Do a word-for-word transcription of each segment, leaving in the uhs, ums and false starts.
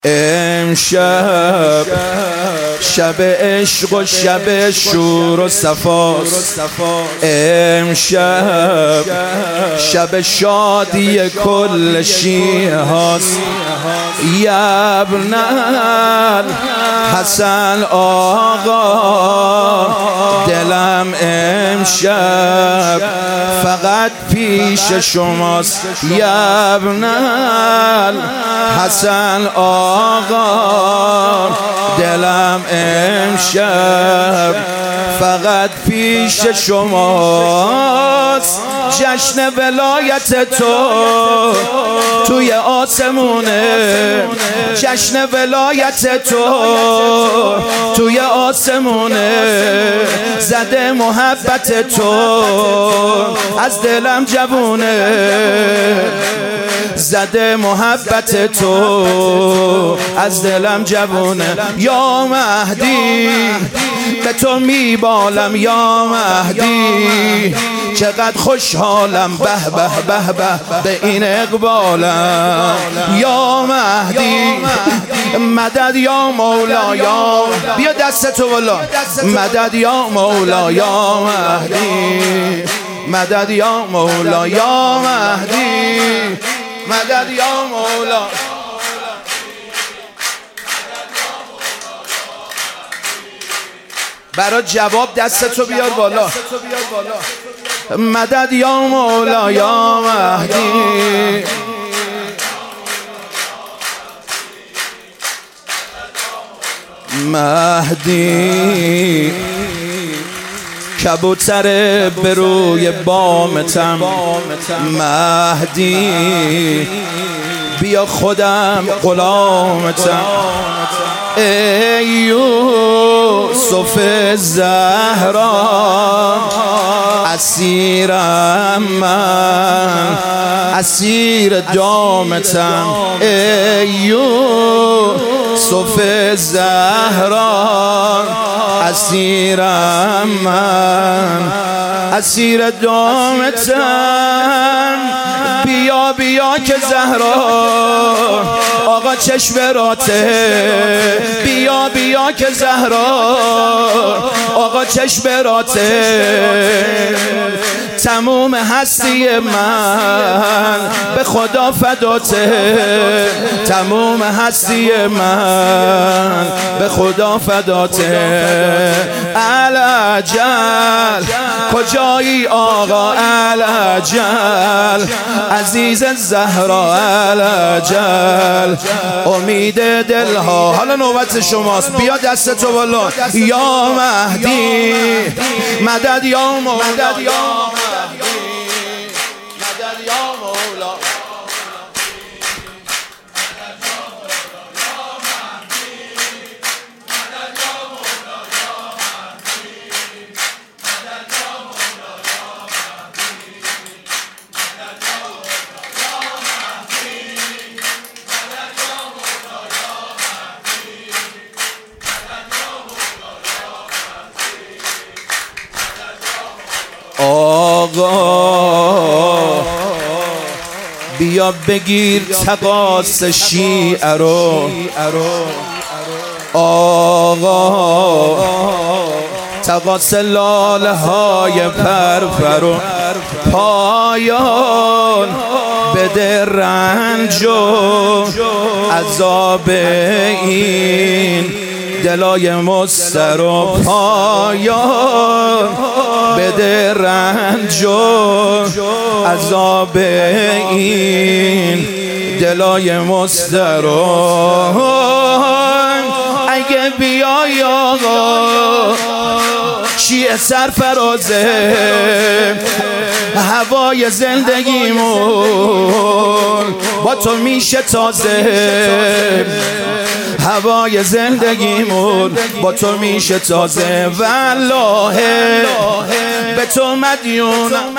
امشب شب عشق و شب شور و صفاست، امشب شب شادی کل شیعه هاست. یبن حسن آقا دلم امشب فقط پیش شماست. یبن حسن آقا دلم امشب فقط پیش شماست. جشن ولایت تو توی آسمونه، جشن ولایت تو توی آسمونه. زده محبت تو از دلم جوونه، زده محبت تو از دلم جوونه. یا مهدی به تو میبالم، یا مهدی چقدر خوشحالم، به به به به به این اقبالم. یا مهدی مدد یا مولا، یا بیا دستتو بالا، مدد یا مولا یا مهدی، مدد یا مولا یا مهدی، مدد یا مولا. برای جواب دستتو بیار بالا، مدد یا مولا یا مهدی. مهدی کبوتر به روی بامتم، مهدی بیا خودم غلامتم. ای یوسف زهرا اسیرم من، اسیر دامتم. ای یوسف زهرا اسیرم من، اسیر دامتم. بیا بیا که زهرا آقا چشمراته، بیا بیا که زهرا آقا چشمراته. تموم هستی من به خدا فداته، تموم هستی من به خدا فداته. العجل کجایی آقا، العجل عزیز زهرا، العجل امید دلها. حالا نوبت شماست، بیا دستتو بالا. یا مهدی مدد یا مولا، مدد یا مولا. آقا بیا بگیر تقاص شیعه رو، آقا تقاص لاله های پرپر و پایان بده رنج و عذاب این دلای مستر و پایان بده رنج و عذاب این دلای مستر. اگه بیای آقا شیعه سرفرازه هوای زندگیمون با تو میشه تازه، هوای زندگیمون با تو میشه تازه. والله به تو مدیونم،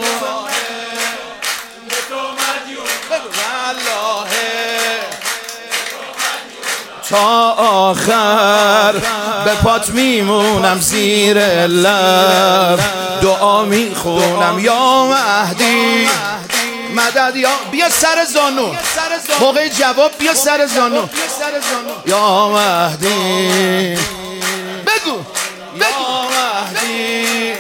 تا آخر به پات میمونم، زیر لب دعا میخونم. یا مهدی مدد یا بیا سر زانو موقع جواب بیا سر زانو یا مهدی بگو یا مهدی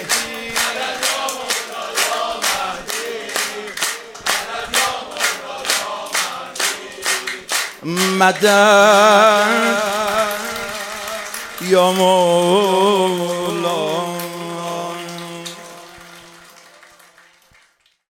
مدد یا مولا